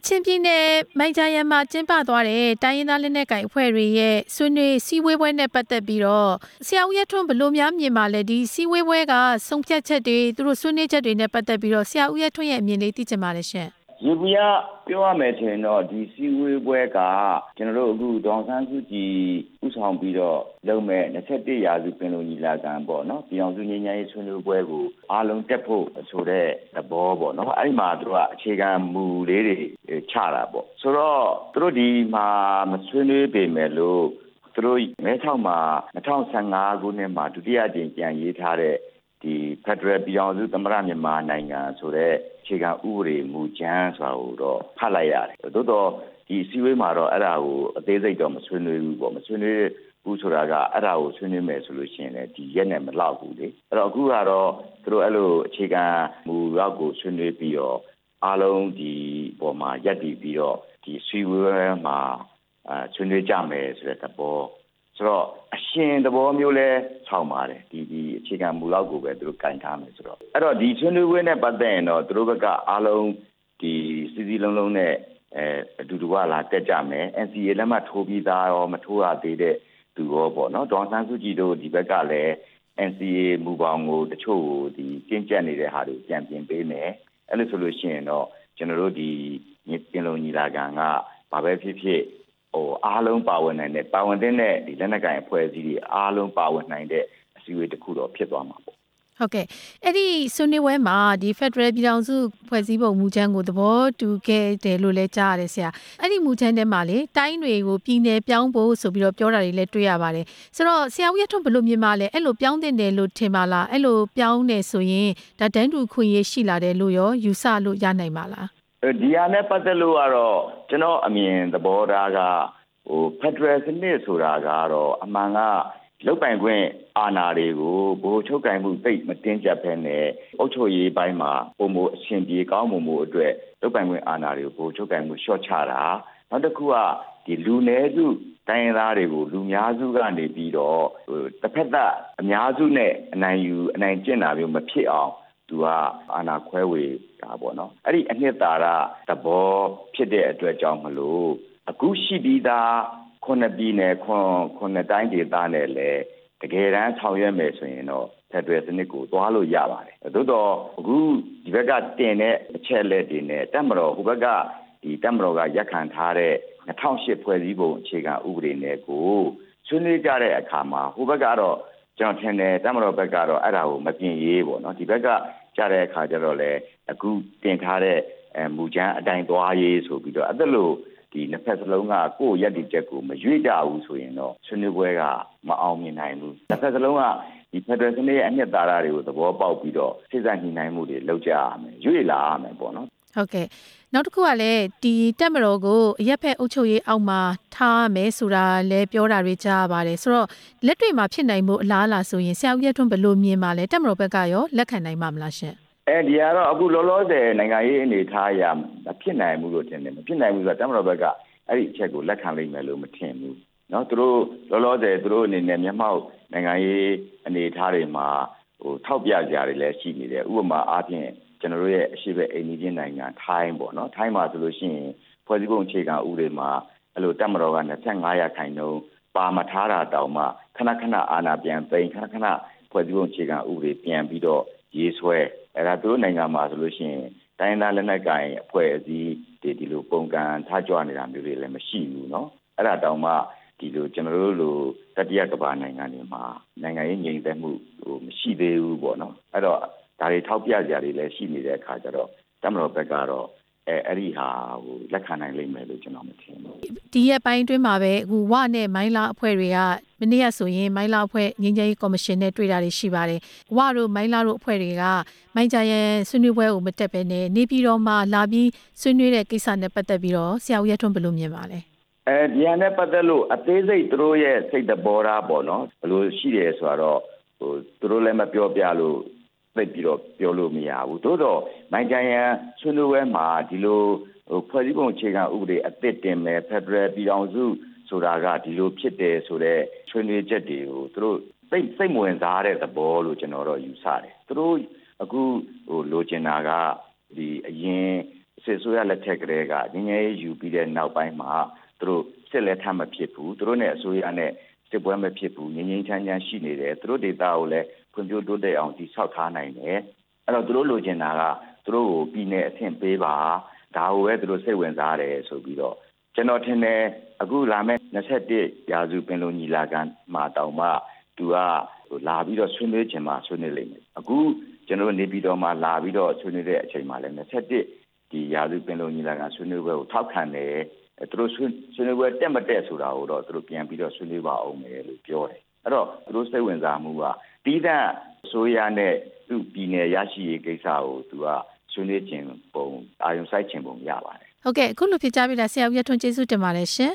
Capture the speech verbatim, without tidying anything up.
ချင်ပြည်နယ်မိုင်ဂျာယန်မှာကျင်းပသွားတဲ့တိုင်းရင်းသားလက်နက်ကိုင်အဖွဲ့တွေရဲ့ဆွေးနွေးစည်းဝေးပွဲနဲ့ပတ်သက်ပြီးတော့ဆရာဦးရဲထွန်းဘယ်လိုများမြင်ပါလဲဒီစည်းဝေးပွဲကဆုံးဖြတ်ချက်တွေသူတို့ဆွေးနွေးချက်တွေနဲ့ပတ်သက်ပြီးတော့ဆရာဦးရဲထွန်းရဲ့အမြင်လေးသိချင်ပါတယ်ရှင်ရေဘူးရပြောရမယ်ဆိုရင်တော့ဒီစည်းဝေးပွဲကကျွန်တော်တို့အခုဒေါအောင်ဆန်းစုကြည်ဥဆောင်ပြီးတော့လုပ်မဲ့၂၁ရာစုပင်လုံညီလာခံပေါ့နော်ပြည်အောင်စုငြိမ်းချမ်းရေးဆွေးနွေးပွဲကိုအားလုံးတက်ဖို့ဆိုတဲ့သဘောပေါ့နော်အဲ့ဒီမှာသူတို့ကအခြေခံမူလေးတွေချတာပေါ့ဆိုတော့သူတို့ဒီမှာမဆွေးနွေးပေမဲ့လို့သူတို့မဲထောက်မှာ၂၀၁၅ခုနှစ်မှာဒုတိယကြိမ်ပြန်ရေးထားတဲ့ဒီဖက်ဒရယ်ပြည်အောင်စုသမ္မတမြန်မာနိုင်ငံဆိုတဲ့အခြေခံဥပဒေမူကြမ်းဆိုတာကိုတော့ဖတ်လိုက်ရတယ်။သို့တော့ဒီအစည်းအဝေးမှာတော့အဲ့ဒါကိုအသေးစိတ်တော့မဆွေးနွေးဘူးပေါ့မဆွေးနွေးဘူးဆိုတာကအဲ့ဒါကိုဆွေးနွေးမယ်ဆိုလို့ရှိရင်လည်းဒီရက်နဲ့မလောက်ဘူးလေ။အဲ့တော့အခုကတော့သူတို့အဲ့လိုအခြေခံမူရောက်ကိုဆွေးနွေးပြီးတော့အားလုံးဒီပေါ်မှာရပ်တည်ပြီးတော့ဒီအစည်းအဝေးမှာအဲဆွေးနွေးကြမယ်ဆိုတဲ့သဘောဆိုတော့အရှင်သဘောမျိုးလဲဆောင်ပါတယ်ဒီဒီအခြေခံမူလောက်ကိုပဲသူတို့ကင်ထားမယ်ဆိုတော့အဲ့တော့ဒီဆွေးနွေးပွဲနဲ့ပတ်သက်ရင်တော့သူတို့ဘက်ကအားလုံးဒီစီစီလုံးလုံးနဲ့အဲအတူတူကလာတက်ကြမယ် N C A လက်မှတ်ထိုးပြီးသားရောမထိုးရသေးတဲ့သူရောပေါ့နော်ဒေါ်ဆန်းစုကြည်တို့ဒီဘက်ကလည်း N C A မူပေါင်းကိုတချို့ဒီကျင့်ကြံ့နေတဲ့ဟာတွေပြန်ပြင်ပေးမယ်အဲ့လိုဆိုလို့ရှိရင်တော့ကျွန်တော်တို့ဒီပြင်လုံညီလာခံကဘာပဲဖြစ်ဖြစ်ဟိုအားလုံးပါဝင်နိုင်တဲ့ပါဝင်တဲ့ဒီလက်နက်ကိုင်အဖွဲ့အစည်းတွေအားလုံးပါဝင်နိုင်တဲ့အစည်းအဝေးတစ်ခုတော့ဖြစ်သွားမှာပေါ့ဟုတ်ကဲ့အဲ့ဒီဆွေးနွေးပွဲမှာဒီ Federal ပြည်ထောင်စုဖွဲ့စည်းပုံမူကြမ်းကိုသဘောတူခဲ့တယ်လို့လည်းကြားရတယ်ဆရာအဲ့ဒီမူကြမ်းထဲမှာလေတိုင်းတွေကိုပြည်နယ်ပြောင်းဖို့ဆိုပြီးတော့ပြောတာတွေလည်းတွေ့ရပါတယ်ဆိုတော့ဆရာဦးရထွန်းဘယ်လိုမြင်ပါလဲအဲ့လိုပြောင်းတင်တယ်လို့ထင်ပါလားအဲ့လိုပြောင်းနေဆိုရင်ဒါတန်းတူခွင့်ရရှိလာတယ်လို့ရောယူဆလို့ရနိုင်ပါလားဒီဟာနဲ့ပတ်သက်လို့ကတော့ကျွန်တော်အမြင်သဘောထားကဟို Federal စနစ်ဆိုတာကတော့အမှန်ကလုတ်ပိုင်ခွင့်အာဏာတွေကိုဘိုးချုပ်ကင်မှုသိမတင်းကျပ်ဖဲနဲ့အုပ်ချုပ်ရေးပိုင်းမှာပုံမအရှင်ပြေကောင်းမှုမှုအတွက်လုတ်ပိုင်ခွင့်အာဏာတွေကိုဘိုးချုပ်ကင်မှုလျှော့ချတာနောက်တစ်ခုကဒီလူနည်းစုတိုင်းရင်းသားတွေကိုလူများစုကနေပြီးတော့တစ်ဖက်သက်အများစုနဲ့အနိုင်ယူအနိုင်ကျင့်တာမျိုးမဖြစ်အောင်သူကအာဏာခွဲဝေတာပေါ့နော်အဲ့ဒီအနှစ်သာရသဘောဖြစ်တဲ့အတွက်ကြောင့်မလို့အခုရှိပြီးသားခုနှစ်ပြည်နယ်ခွန်ခုနှစ်တိုင်းဒေသနဲ့လည်းတကယ်တမ်းဆောင်ရွက်မယ်ဆိုရင်တော့ဖက်ဒရယ်စနစ်ကိုသွားလို့ရပါတယ်။သို့တော့အခုဒီဘက်ကတင်တဲ့အချက်လက်တွေနဲ့တက်မတော်ဟိုဘက်ကဒီတက်မတော်ကရက်ခံထားတဲ့၂၀၀၈ဖွဲ့စည်းပုံအခြေခံဥပဒေနဲ့ကိုဆွေးနွေးကြတဲ့အခါမှာဟိုဘက်ကတော့ကျွန်တော်ထင်တယ်တက်မတော်ဘက်ကတော့အဲ့ဒါကိုမပြင်ရေးပေါ့နော်ဒီဘက်ကကြားတဲ့အခါကျတော့လေအခုတင်ထားတဲ့အဲမူကြမ်းအတိုင်းသွားရေးဆိုပြီးတော့အဲ့ဒါလို့ဒီနှစ်ဖက်စလုံးကကိုယ့်ရက်တည်ချက်ကိုမရွေ့ကြဘူးဆိုရင်တော့ဆွေးနွေးပွဲကမအောင်မြင်နိုင်ဘူးနှစ်ဖက်စလုံးကဒီဖက်ဒရယ်စနစ်ရဲ့အနှစ်သာရတွေကိုသဘောပေါက်ပြီးတော့စိတ်ဆက်ညှိနှိုင်းမှုတွေလုပ်ကြရမယ်ရွေ့လာရမယ်ပေါ့နော်ဟုတ်ကဲ့နောက်တစ်ခုကလည်းဒီတက်မတော်ကိုအရက်ဖက်အုပ်ချုပ်ရေးအောက်မှာထားမယ်ဆိုတာလည်းပြောတာတွေကြားရပါတယ်ဆိုတော့လက်တွေ့မှာဖြစ်နိုင်မှုအလားအလာဆိုရင်ဆရာဦးရထွန်းဘယ်လိုမြင်ပါလဲတက်မတော်ဘက်ကရောလက်ခံနိုင်မှာမလားရှင်အဲဒီကတော့အခုလောလောဆယ်နိုင်ငံရေးအနေထားအရမဖြစ်နိုင်ဘူးလို့ထင်တယ်မဖြစ်နိုင်ဘူးဆိုတော့တမတော်ဘက်ကအဲ့ဒီအချက်ကိုလက်ခံလိမ့်မယ်လို့မထင်ဘူးเนาะသူတို့လောလောဆယ်သူတို့အနေနဲ့မျက်မှောက်နိုင်ငံရေးအနေထားတွေမှာဟိုထောက်ပြကြရတယ်လည်းရှိနေတယ်ဥပမာအားဖြင့်ကျွန်တော်တို့ရဲ့အရှိဘက်အိန္ဒိယနိုင်ငံထိုင်းပေါ့เนาะထိုင်းမှာဆိုလို့ရှိရင်ဖွဲ့စည်းပုံအခြေခံဥပဒေမှာအဲ့လိုတမတော်က၂၅ရာခိုင်နှုန်းပါမထားတာတောင်မှခဏခဏအာဏာပြန်သိမ်းခဏခဏဖွဲ့စည်းပုံအခြေခံဥပဒေပြန်ပြီးတော့ရေးဆွဲအဲ့ဒါသူတို့နိုင်ငံမှာဆိုလို့ရှိရင်တိုင်းသားလက်နက်ကိုင်အဖွဲ့အစည်းဒီဒီလိုပုံကံထားကြွနေတာမျိုးတွေလည်းမရှိဘူးเนาะအဲ့ဒါတောင်မှဒီလိုကျွန်တော်တို့လိုတတိယကမ္ဘာနိုင်ငံတွေမှာနိုင်ငံရေးငြိမ်သက်မှုဟိုမရှိသေးဘူးပေါ့เนาะအဲ့တော့ဒါတွေထောက်ပြကြတွေလည်းရှိနေတဲ့အခါကျတော့တမတော်ဘက်ကတော့အဲအဲ့ဒီဟာဟိုလက်ခံနိုင်လိမ့်မယ်လို့ကျွန်တော်မထင်ဘူးဒီရက်ပိုင်းတွင်းမှာပဲအခုဝနဲ့မိုင်းလာအဖွဲ့တွေကမနေ့ကဆိုရင်မိုင်းလာအဖွဲ့ငြိမ်းချမ်းရေးကော်မရှင်နဲ့တွေ့တာတွေရှိပါတယ်ဝတို့မိုင်းလာတို့အဖွဲ့တွေကမိုင်းကြရဲ့ဆွေးနွေးပွဲကိုမတက်ဘဲနဲ့နေပြည်တော်မှာလာပြီးဆွေးနွေးတဲ့ကိစ္စနဲ့ပတ်သက်ပြီးတော့ဆရာဦးရထွန်းဘယ်လိုမြင်ပါလဲအဲဒီဟာနဲ့ပတ်သက်လို့အသေးစိတ်သူတို့ရဲ့စိတ်တဘောထားပေါ့နော်ဘယ်လိုရှိတယ်ဆိုတော့ဟိုသူတို့လည်းမပြောပြလို့သိပြီးတော့ပြောလို့မရဘူးသို့တော့မိုင်းကြရဲ့ဆွေးနွေးပွဲမှာဒီလိုဟိုဖွဲ့စည်းပုံအခြေခံဥပဒေအသစ်တင်မယ်ဖက်ဒရယ်ပြည်ထောင်စုဆိုတာကဒီလိုဖြစ်တယ်ဆိုတော့ဆွေးနွေးချက်တွေကိုသူတို့စိတ်စိတ်ဝင်စားတဲ့သဘောလို့ကျွန်တော်တော့ယူဆတယ်သူတို့အခုဟိုလိုချင်တာကဒီအရင်စစ်ဆိုးရလက်ထက်ကလေးကငင်းငယ်ယူပြီးတဲ့နောက်ပိုင်းမှာသူတို့စစ်လက်ထပ်မဖြစ်ဘူးသူတို့နဲ့အစိုးရနဲ့စစ်ပွဲမဖြစ်ဘူးငင်းငင်းချမ်းချမ်းရှိနေတယ်သူတို့ဒေသကိုလည်းဖွံ့ဖြိုးတိုးတက်အောင်တည်ဆောက်ထားနိုင်တယ်အဲ့တော့သူတို့လိုချင်တာကသူတို့ကိုပြည်내အဆင့်ပေးပါဒါကိုပဲသူတို့စိတ်ဝင်စားတယ်ဆိုပြီးတော့ကျွန်တော်ထင်တယ်အခုလာမယ့်နှစ်ဆက်တစ်ရာစုပင်လုံညီလာခံမှာတောင်မှသူကလာပြီးတော့ဆွေးနွေးခြင်းမှာဆွေးနွေးလိမ့်မယ်အခုကျွန်တော်နေပြည်တော်မှာလာပြီးတော့ဆွေးနွေးတဲ့အချိန်မှာလည်းနှစ်ဆက်တစ်ဒီရာစုပင်လုံညီလာခံဆွေးနွေးပွဲကိုထောက်ခံတယ်သူတို့ဆွေးနွေးပွဲတက်မတက်ဆိုတာကိုတော့သူတို့ပြန်ပြီးတော့ဆွေးနွေးပါအောင်မယ်လို့ပြောတယ်အဲ့တော့သူတို့စိတ်ဝင်စားမှုကတီးသန့်ဆိုရနဲ့သူ့ပြည်내ရရှိရေးကိစ္စကိုသူကဆွေးနွေးခြင်းပုံအာရုံစိုက်ခြင်းပုံရပါတယ်ဟုတ်ကဲ့အခုလိုဖြစ်ကြပြီလားဆရာဦးရထွန်းကျေးဇူးတင်ပါတယ်ရှင်